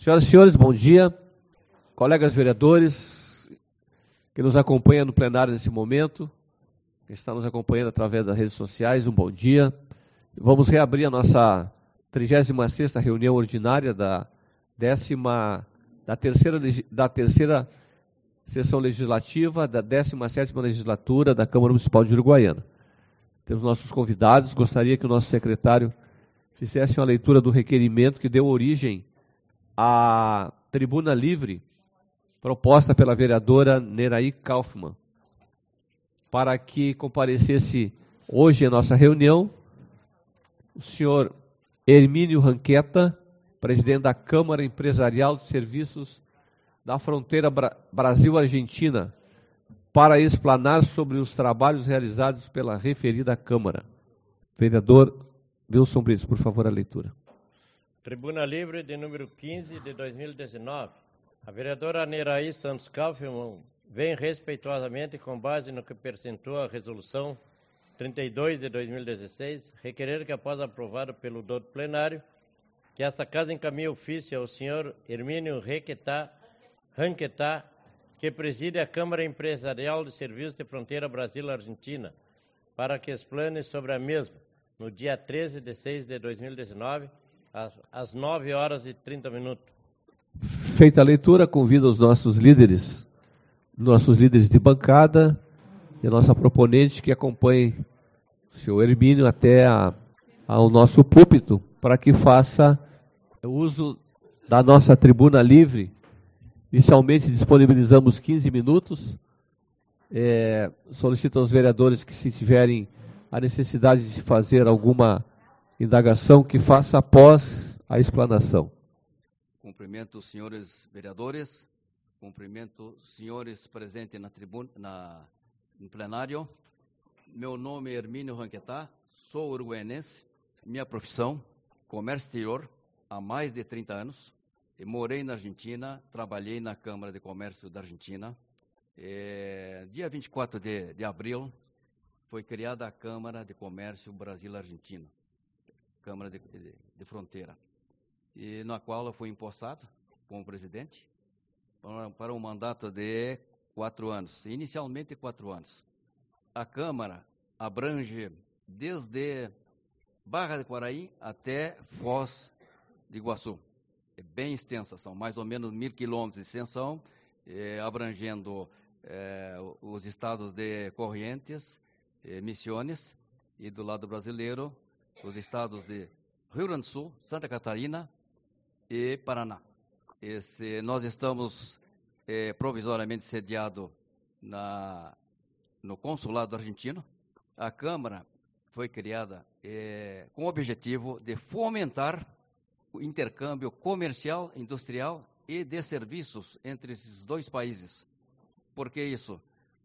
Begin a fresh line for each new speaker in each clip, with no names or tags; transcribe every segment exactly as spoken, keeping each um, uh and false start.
Senhoras e senhores, bom dia. Colegas vereadores que nos acompanham no plenário nesse momento, que estão nos acompanhando através das redes sociais, um bom dia. Vamos reabrir a nossa trigésima sexta reunião ordinária da décima, da terceira, da terceira sessão legislativa da décima sétima legislatura da Câmara Municipal de Uruguaiana. Temos nossos convidados. Gostaria que o nosso secretário fizesse uma leitura do requerimento que deu origem à tribuna livre proposta pela vereadora Neraí Kaufmann, para que comparecesse hoje em nossa reunião o senhor Hermínio Ranqueta, presidente da Câmara Empresarial de Serviços da Fronteira Bra- Brasil-Argentina, para explanar sobre os trabalhos realizados pela referida Câmara. Vereador Wilson Brito, por favor, a leitura.
Tribuna Livre de número quinze de dois mil e dezenove. A vereadora Neraí Santos Kaufmann vem respeitosamente, com base no que apresentou a resolução trinta e dois de dois mil e dezesseis, requerer que, após aprovado pelo doutor plenário, que esta casa encaminhe ofício ao senhor Hermínio Ranqueta, Ranqueta, que preside a Câmara Empresarial de Serviços de Fronteira Brasil-Argentina, para que explane sobre a mesma, no dia treze de seis de dois mil e dezenove, às nove horas e trinta minutos.
Feita a leitura, convido os nossos líderes, nossos líderes de bancada e a nossa proponente que acompanhe o senhor Hermínio até a, ao nosso púlpito, para que faça uso da nossa tribuna livre. Inicialmente disponibilizamos quinze minutos. É, solicito aos vereadores que, se tiverem a necessidade de fazer alguma indagação, que faça após a explanação.
Cumprimento os senhores vereadores, cumprimento os senhores presentes na tribuna, na, no plenário. Meu nome é Hermínio Ranqueta, sou uruguaianense, minha profissão, comércio exterior, há mais de trinta anos. Eu morei na Argentina, trabalhei na Câmara de Comércio da Argentina. É, dia vinte e quatro de, de abril foi criada a Câmara de Comércio Brasil-Argentina, Câmara de, de, de Fronteira, e na qual eu fui empossado como presidente para, para um mandato de quatro anos, inicialmente quatro anos. A Câmara abrange desde Barra de Quaraí até Foz de Iguaçu. É bem extensa, são mais ou menos mil quilômetros de extensão, eh, abrangendo eh, os estados de Corrientes, eh, Misiones, e do lado brasileiro, os estados de Rio Grande do Sul, Santa Catarina e Paraná. Esse, nós estamos eh, provisoriamente sediados na, no consulado argentino. A Câmara foi criada eh, com o objetivo de fomentar o intercâmbio comercial, industrial e de serviços entre esses dois países. Por que isso?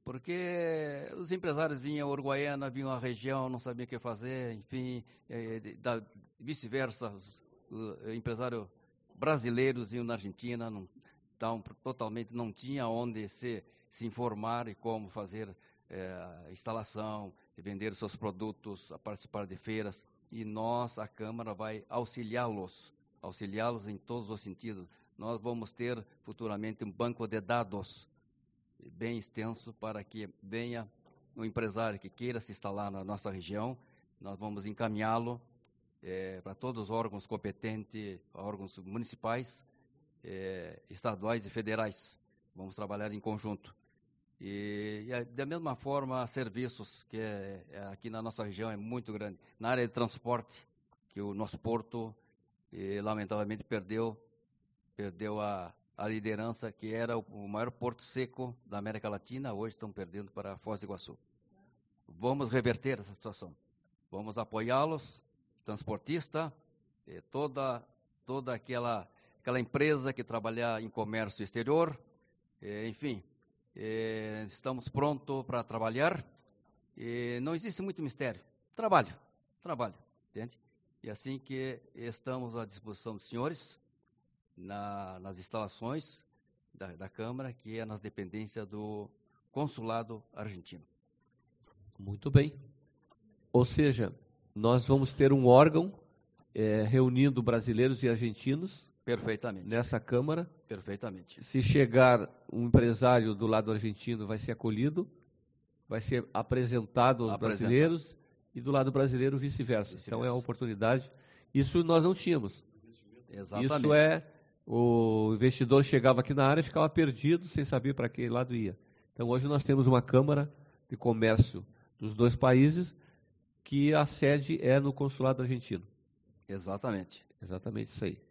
Porque os empresários vinham a Uruguaiana, vinham à região, não sabiam o que fazer, enfim, eh, da, vice-versa, os, os empresários brasileiros vinham na Argentina, não, então, totalmente não tinha onde se, se informar e como fazer eh, instalação, vender seus produtos, a participar de feiras. E nós, a Câmara, vai auxiliá-los, auxiliá-los em todos os sentidos. Nós vamos ter futuramente um banco de dados bem extenso para que venha um empresário que queira se instalar na nossa região. Nós vamos encaminhá-lo eh, para todos os órgãos competentes, órgãos municipais, eh, estaduais e federais. Vamos trabalhar em conjunto. E, e da mesma forma, serviços, que é, é, aqui na nossa região é muito grande. Na área de transporte, que o nosso porto, e, lamentavelmente, perdeu, perdeu a, a liderança, que era o, o maior porto seco da América Latina, hoje estão perdendo para Foz do Iguaçu. Vamos reverter essa situação. Vamos apoiá-los, transportista, e toda, toda aquela, aquela empresa que trabalha em comércio exterior, e, enfim. Eh, estamos prontos para trabalhar, e não existe muito mistério, trabalho, trabalho, entende? E assim que estamos à disposição dos senhores, na, nas instalações da, da Câmara, que é nas dependências do Consulado Argentino.
Muito bem. Ou seja, nós vamos ter um órgão é, reunindo brasileiros e argentinos
Perfeitamente.
Nessa Câmara.
Perfeitamente.
Se chegar um empresário do lado argentino, vai ser acolhido, vai ser apresentado aos
Apresentado.
brasileiros e do lado brasileiro vice-versa.
Vice-versa.
Então é uma oportunidade. Isso nós não tínhamos.
Exatamente.
Isso é, o investidor chegava aqui na área e ficava perdido sem saber para que lado ia. Então hoje nós temos uma Câmara de Comércio dos dois países que a sede é no consulado argentino.
Exatamente.
Exatamente isso aí.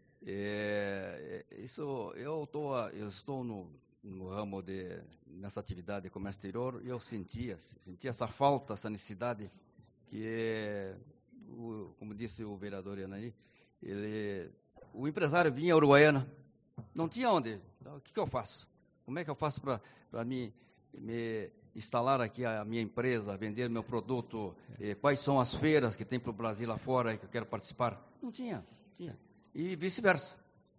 É, isso, eu, tô, eu estou no, no ramo de, nessa atividade de comércio exterior e eu sentia, sentia essa falta, essa necessidade que, o, como disse o vereador Yanani, ele, o empresário vinha a Uruguaiana, não tinha onde, o que, que eu faço? Como é que eu faço para me, me instalar aqui a minha empresa, vender meu produto, eh, quais são as feiras que tem para o Brasil lá fora que eu quero participar? Não tinha, tinha. E vice-versa.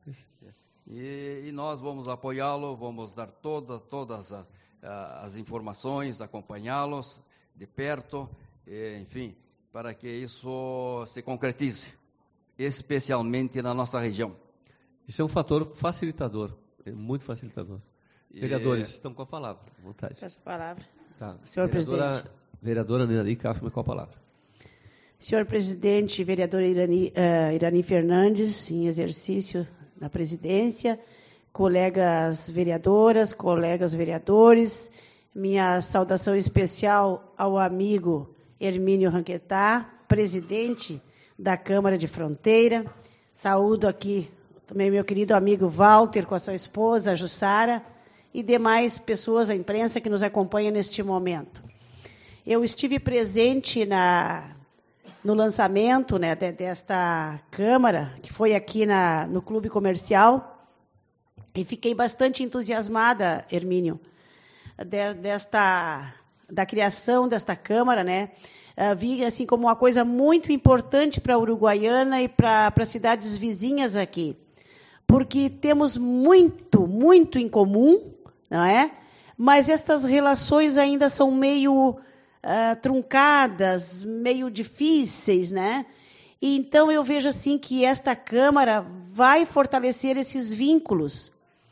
E, e nós vamos apoiá-lo, vamos dar toda, todas a, a, as informações, acompanhá-los de perto, e, enfim, para que isso se concretize, especialmente na nossa região.
Isso é um fator facilitador, é muito facilitador.
E...
Vereadores, estão com a palavra, à vontade.
Peço a palavra.
Tá.
Senhor
vereadora,
presidente.
Vereadora Nirani Kaufmann, com a palavra.
Senhor presidente, vereadora Irani, uh, Irani Fernandes, em exercício na presidência, colegas vereadoras, colegas vereadores, minha saudação especial ao amigo Hermínio Ranquetá, presidente da Câmara de Fronteira. Saúdo aqui também meu querido amigo Walter, com a sua esposa, Jussara, e demais pessoas da imprensa que nos acompanham neste momento. Eu estive presente na... no lançamento, né, de, desta Câmara, que foi aqui na, no Clube Comercial, e fiquei bastante entusiasmada, Hermínio, de, desta, da criação desta Câmara, né, uh, vi assim como uma coisa muito importante para a Uruguaiana e para as cidades vizinhas aqui, porque temos muito, muito em comum, não é? Mas estas relações ainda são meio... Uh, truncadas, meio difíceis, né? E então eu vejo assim que esta Câmara vai fortalecer esses vínculos,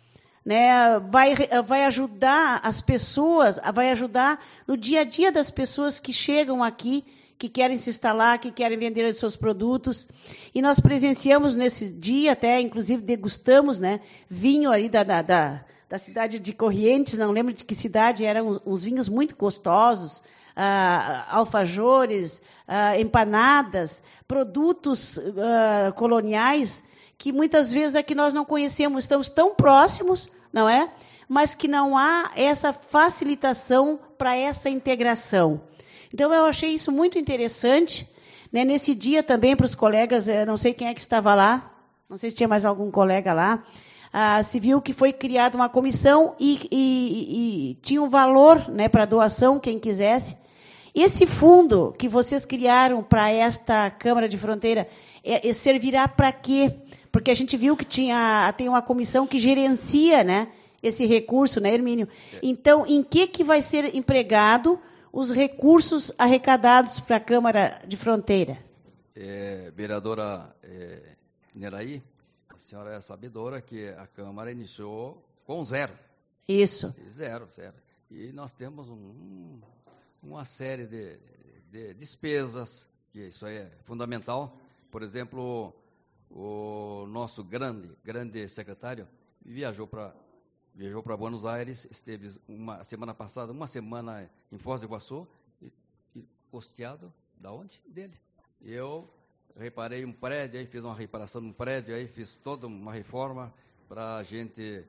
né? Vai, vai ajudar as pessoas, vai ajudar no dia a dia das pessoas que chegam aqui, que querem se instalar, que querem vender os seus produtos. E nós presenciamos nesse dia, até inclusive degustamos, né? Vinho ali da, da, da, da cidade de Corrientes, não lembro de que cidade, eram uns, uns vinhos muito gostosos, Uh, alfajores, uh, empanadas, produtos uh, coloniais que muitas vezes aqui nós não conhecemos, estamos tão próximos, não é? Mas que não há essa facilitação para essa integração. Então eu achei isso muito interessante, né? Nesse dia também para os colegas, não sei quem é que estava lá, não sei se tinha mais algum colega lá, uh, se viu que foi criada uma comissão e, e, e tinha um valor, né, para doação, quem quisesse. Esse fundo que vocês criaram para esta Câmara de Fronteira é, é, servirá para quê? Porque a gente viu que tinha, tem uma comissão que gerencia, né, esse recurso, né, Hermínio? É. Então, em que, que vai ser empregado os recursos arrecadados para a Câmara de Fronteira?
É, vereadora é, Neraí, a senhora é sabedora que a Câmara iniciou com zero.
Isso.
Zero, zero. E nós temos um... uma série de, de despesas, que isso aí é fundamental. Por exemplo, o nosso grande, grande secretário viajou para viajou para Buenos Aires, esteve uma semana passada, uma semana em Foz do Iguaçu, e, e custeado da onde? Dele. Eu reparei um prédio, aí fiz uma reparação num prédio, aí fiz toda uma reforma para a gente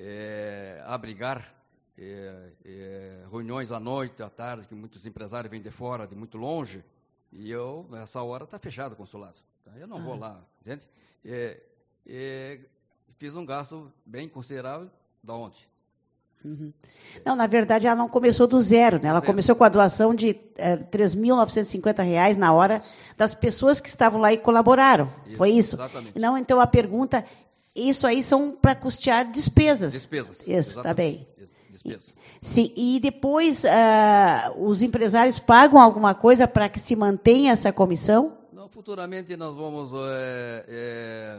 é, abrigar É, é, reuniões à noite, à tarde, que muitos empresários vêm de fora, de muito longe, e eu, nessa hora, está fechado o consulado. Tá? Eu não ah. vou lá, entende? É, é, fiz um gasto bem considerável, da onde?
Uhum. Não, na verdade, ela não começou do zero, né? Ela zero. Começou com a doação de é, três mil novecentos e cinquenta reais na hora das pessoas que estavam lá e colaboraram. Isso, foi isso?
Exatamente.
Não, então, a pergunta, isso aí são para custear despesas.
Despesas.
Isso, está bem.
Despesa.
Sim, e depois uh, os empresários pagam alguma coisa para que se mantenha essa comissão?
Não, futuramente nós vamos é, é,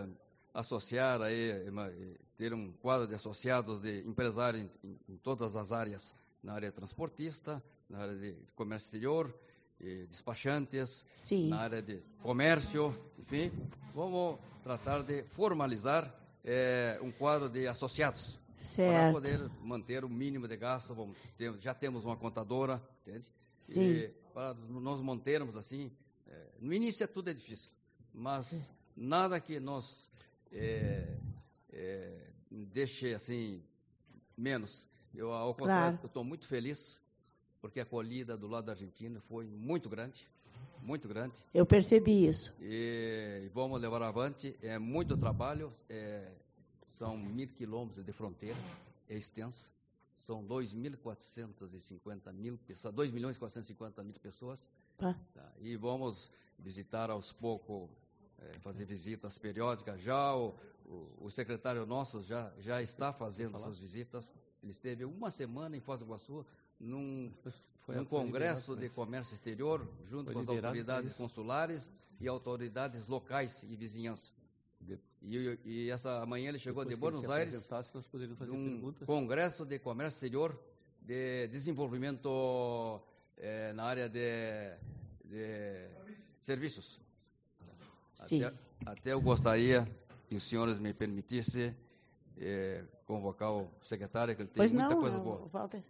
associar aí, ter um quadro de associados de empresários em, em todas as áreas, na área transportista, na área de comércio exterior, eh, despachantes,
Sim.
na área de comércio, enfim, vamos tratar de formalizar eh, um quadro de associados
Certo.
para poder manter o mínimo de gasto. Vamos ter, já temos uma contadora, entende?
Sim.
E para nós mantermos assim, eh, no início é tudo é difícil, mas Sim. nada que nós é, é, deixe assim menos. Eu, ao contrário,
Claro.
eu estou muito feliz porque a acolhida do lado da Argentina foi muito grande, muito grande.
Eu percebi isso.
E, e vamos levar avante. É muito trabalho. É, são mil quilômetros de fronteira, é extensa. São dois mil quatrocentos e cinquenta mil pessoas, dois milhões e quatrocentos e cinquenta mil pessoas.
Ah.
Tá, e vamos visitar aos poucos, é, fazer visitas periódicas. Já o, o, o secretário nosso já, já está fazendo essas visitas. Ele esteve uma semana em Foz do Iguaçu, num, num congresso de comércio exterior, junto com as autoridades consulares e autoridades locais e vizinhança. E, e essa manhã ele chegou de Buenos Aires, num congresso de comércio exterior, de desenvolvimento eh, na área de, de serviços.
Sim.
Até, até eu gostaria que os senhores me permitissem eh, convocar o secretário, que ele tem
pois
muita
não,
coisa
não,
boa.
Walter.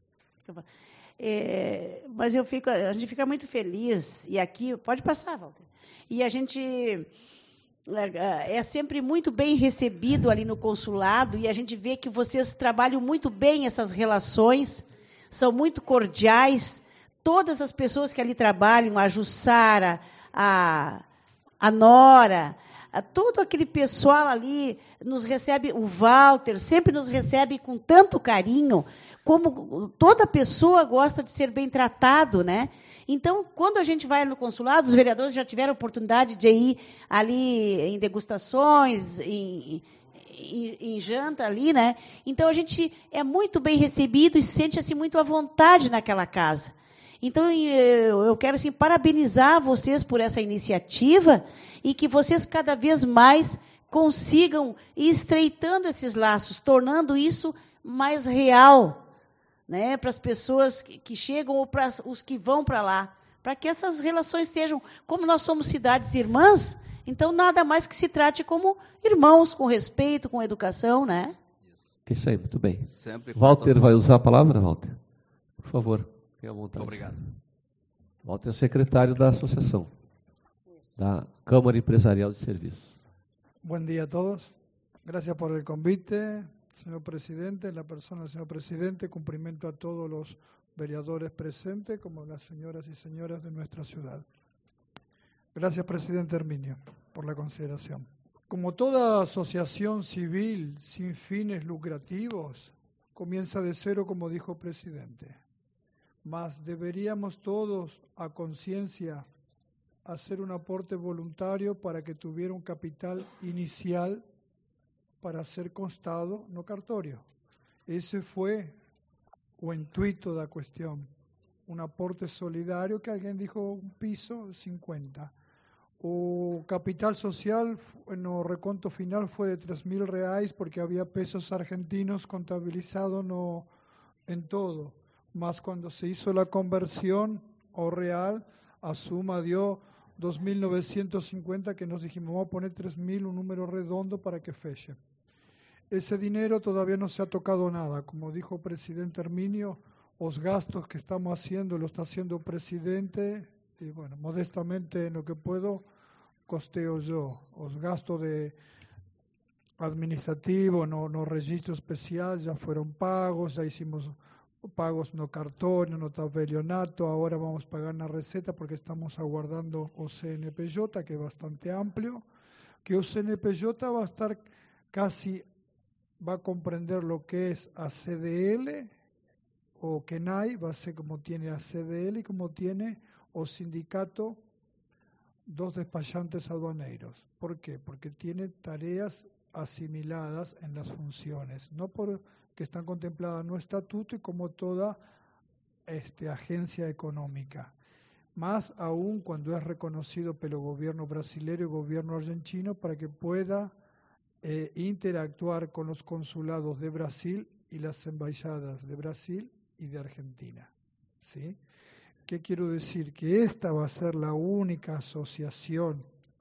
É, mas eu fico, a gente fica muito feliz, e aqui, pode passar, Walter, e a gente é, é sempre muito bem recebido ali no consulado, e a gente vê que vocês trabalham muito bem essas relações, são muito cordiais, todas as pessoas que ali trabalham, a Jussara, a, a Nora, a, todo aquele pessoal ali nos recebe, o Walter sempre nos recebe com tanto carinho, como toda pessoa gosta de ser bem tratado, né? Então, quando a gente vai no consulado, os vereadores já tiveram oportunidade de ir ali em degustações, em, em, em janta ali, né? Então, a gente é muito bem recebido e sente-se muito à vontade naquela casa. Então, eu quero assim, parabenizar vocês por essa iniciativa e que vocês cada vez mais consigam ir estreitando esses laços, tornando isso mais real, né, para as pessoas que, que chegam ou para os que vão para lá, para que essas relações sejam, como nós somos cidades irmãs, então nada mais que se trate como irmãos, com respeito, com educação, né?
Isso aí, muito bem.
Sempre
Walter
conta...
vai usar a palavra, Walter? Por favor, fique à vontade.
Obrigado.
Walter é secretário da Associação, da Câmara Empresarial de Serviços.
Buen día a todos. Gracias por el convite, señor presidente. En la persona del señor presidente, cumplimento a todos los vereadores presentes, como las señoras y señoras de nuestra ciudad. Gracias, presidente Herminio, por la consideración. Como toda asociación civil sin fines lucrativos, comienza de cero, como dijo el presidente. Mas deberíamos todos, a conciencia, hacer un aporte voluntario para que tuviera un capital inicial para ser constado no cartório. Ese fue o intuito da cuestión. Un aporte solidario que alguien dijo un piso, cincuenta. O capital social no reconto final fue de tres mil reais porque había pesos argentinos contabilizados no, en todo. Mas cuando se hizo la conversión o real, a suma dio dos mil novecientos cincuenta, que nos dijimos, vamos a poner tres mil, un número redondo para que feche. Ese dinero todavía no se ha tocado nada. Como dijo el presidente Herminio, los gastos que estamos haciendo, lo está haciendo el presidente, y bueno, modestamente en lo que puedo, costeo yo. Los gastos de administrativos, no, no registro especial, ya fueron pagos, ya hicimos pagos no cartón, no tabelionato, ahora vamos a pagar una receta porque estamos aguardando o C N P J, que es bastante amplio, que o C N P J va a estar casi, va a comprender lo que es a C D L o que N A I, va a ser como tiene a C D L y como tiene o sindicato dos despachantes aduaneiros. ¿Por qué? Porque tiene tareas asimiladas en las funciones, no por que están contempladas en nuestro estatuto y como toda este, agencia económica. Más aún cuando es reconocido pelo gobierno brasileño y gobierno argentino para que pueda eh, interactuar con los consulados de Brasil y las embajadas de Brasil y de Argentina. ¿Sí? ¿Qué quiero decir? Que esta va a ser la única asociación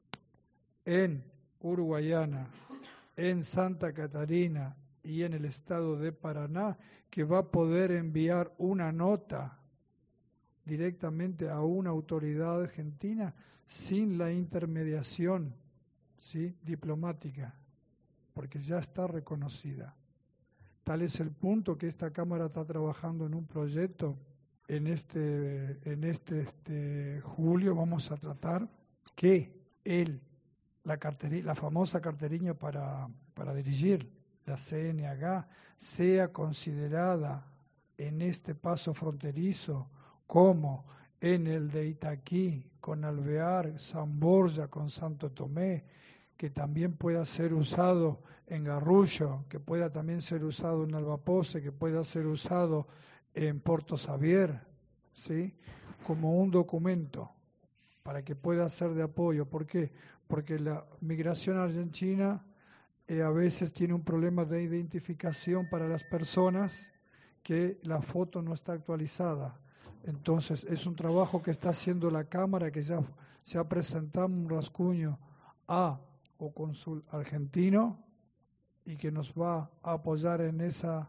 en Uruguayana, en Santa Catarina y en el estado de Paraná que va a poder enviar una nota directamente a una autoridad argentina sin la intermediación, ¿sí?, diplomática, porque ya está reconocida. Tal es el punto que esta Cámara está trabajando en un proyecto. En este, en este, este julio vamos a tratar que el, la, carteri, la famosa carteriña para, para dirigir la C N H sea considerada en este paso fronterizo como en el de Itaquí, con Alvear, San Borja, con Santo Tomé, que también pueda ser usado en Garrullo, que pueda también ser usado en Albapoce, que pueda ser usado en Porto Xavier, ¿sí?, como un documento para que pueda ser de apoyo. ¿Por qué? Porque la migración argentina eh, a veces tiene un problema de identificación para las personas, que la foto no está actualizada. Entonces, es un trabajo que está haciendo la Cámara, que ya se ha presentado un rasguño a o cónsul argentino y que nos va a apoyar en esa,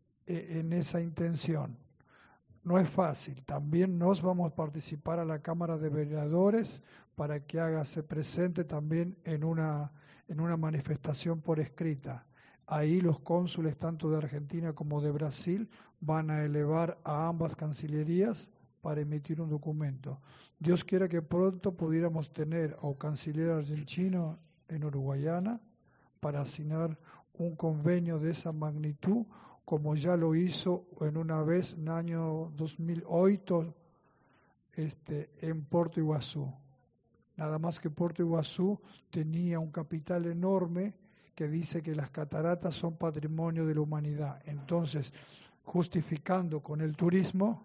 en esa intención. No es fácil. También nos vamos a participar a la Cámara de Vereadores para que hágase presente también en una, en una manifestación por escrita. Ahí los cónsules, tanto de Argentina como de Brasil, van a elevar a ambas cancillerías para emitir un documento. Dios quiera que pronto pudiéramos tener a un canciller argentino en Uruguayana para asignar un convenio de esa magnitud, como ya lo hizo en una vez en el año dos mil ocho este, en Puerto Iguazú. Nada más que Puerto Iguazú tenía un capital enorme que dice que las cataratas son patrimonio de la humanidad. Entonces, justificando con el turismo,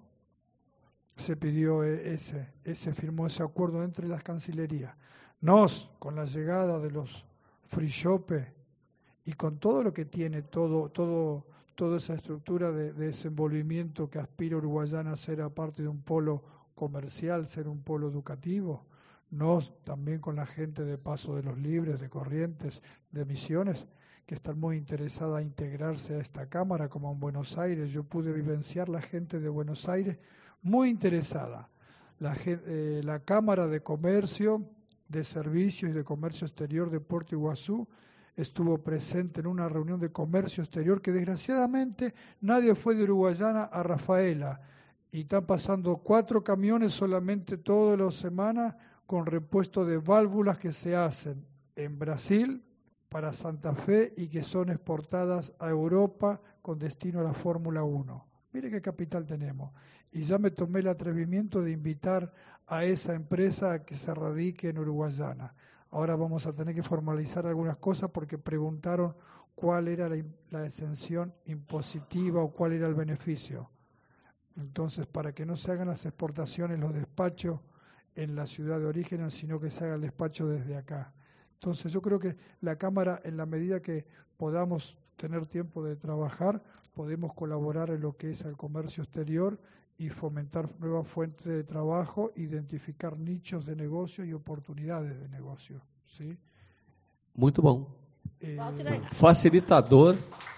se pidió ese, ese firmó ese acuerdo entre las cancillerías. Nos, con la llegada de los free shop y con todo lo que tiene, todo, todo, toda esa estructura de, de desenvolvimiento que aspira Uruguayana a ser aparte de un polo comercial, ser un polo educativo, nos también con la gente de Paso de los Libres, de Corrientes, de Misiones, que están muy interesadas a integrarse a esta Cámara, como en Buenos Aires. Yo pude vivenciar la gente de Buenos Aires muy interesada. La, eh, la Cámara de Comercio, de Servicios y de Comercio Exterior de Puerto Iguazú estuvo presente en una reunión de comercio exterior que desgraciadamente nadie fue de Uruguayana a Rafaela, y están pasando cuatro camiones solamente todas las semanas con repuesto de válvulas que se hacen en Brasil para Santa Fe y que son exportadas a Europa con destino a la Fórmula uno. Mire qué capital tenemos. Y ya me tomé el atrevimiento de invitar a esa empresa a que se radique en Uruguayana. Ahora vamos a tener que formalizar algunas cosas porque preguntaron cuál era la, la exención impositiva o cuál era el beneficio. Entonces, para que no se hagan las exportaciones, los despachos en la ciudad de origen, sino que se haga el despacho desde acá. Entonces, yo creo que la Cámara, en la medida que podamos tener tiempo de trabajar, podemos colaborar en lo que es el comercio exterior y fomentar nuevas fuentes de trabajo, identificar nichos de negocio y oportunidades de negocio. ¿Sí?
Muito bom.
Eh,
Facilitador.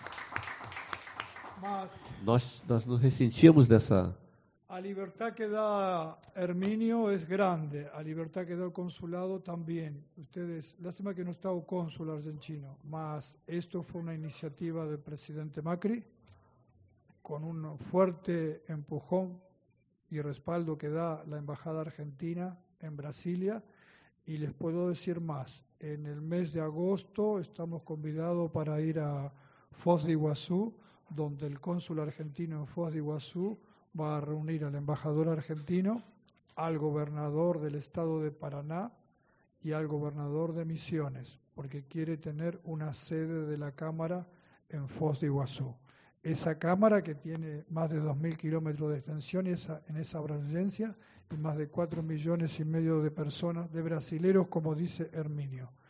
Mas
Nós, nós nos ressentimos dessa...
a libertad que da Herminio es grande, a libertad que da el consulado también. Ustedes, lástima que no está el cónsul argentino, mas esto fue una iniciativa del presidente Macri, con un fuerte empujón y respaldo que da la Embajada Argentina en Brasilia. Y les puedo decir más, en el mes de agosto estamos convidados para ir a Foz de Iguazú, donde el cónsul argentino en Foz de Iguazú va a reunir al embajador argentino, al gobernador del estado de Paraná y al gobernador de Misiones, porque quiere tener una sede de la Cámara en Foz de Iguazú. Esa Cámara que tiene más de dos mil kilómetros de extensión y esa, en esa abrascencia y más de cuatro millones y medio de personas, de brasileros, como dice Herminio.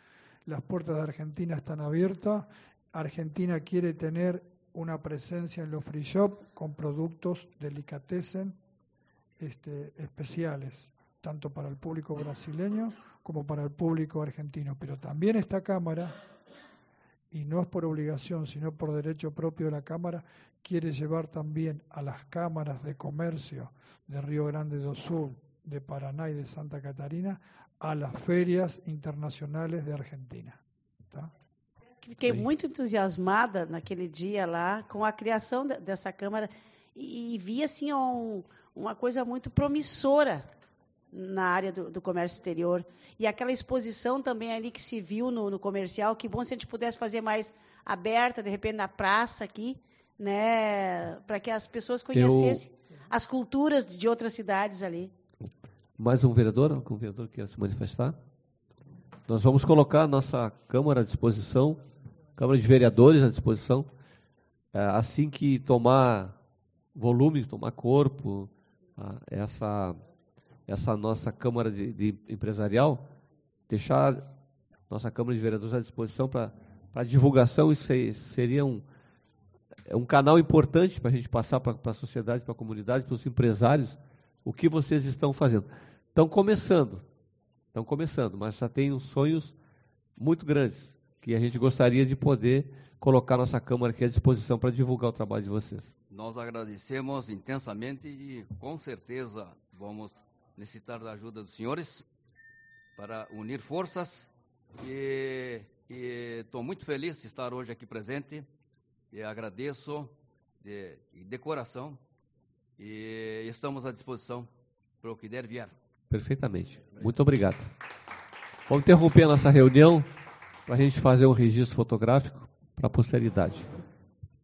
las puertas de Argentina están abiertas. Argentina quiere tener una presencia en los free shop con productos delicatessen este, especiales, tanto para el público brasileño como para el público argentino. Pero también esta Cámara, y no es por obligación, sino por derecho propio de la Cámara, quiere llevar también a las cámaras de comercio de Río Grande do Sul, de Paraná y de Santa Catarina a las ferias internacionales de Argentina. Tá?
Fiquei muito entusiasmada naquele dia lá com a criação dessa Câmara e, e vi assim, um, uma coisa muito promissora na área do, do comércio exterior. E aquela exposição também ali que se viu no, no comercial, que bom se a gente pudesse fazer mais aberta, de repente, na praça aqui, né, para que as pessoas conhecessem Eu... as culturas de outras cidades ali.
Mais um vereador? Algum vereador queira se manifestar? Nós vamos colocar a nossa Câmara à disposição, Câmara de Vereadores à disposição, assim que tomar volume, tomar corpo, essa, essa nossa Câmara de, de empresarial, deixar nossa Câmara de Vereadores à disposição para a divulgação. Isso seria um, um canal importante para a gente passar para a sociedade, para a comunidade, para os empresários, o que vocês estão fazendo. Estão começando, estão começando, mas já tem uns sonhos muito grandes, que a gente gostaria de poder colocar nossa Câmara aqui à disposição para divulgar o trabalho de vocês.
Nós agradecemos intensamente e, com certeza, vamos necessitar da ajuda dos senhores para unir forças. E estou muito feliz de estar hoje aqui presente e agradeço de, de coração e estamos à disposição para o que der vier.
Perfeitamente. Muito obrigado. Vamos interromper a nossa reunião para a gente fazer um registro fotográfico para a posteridade.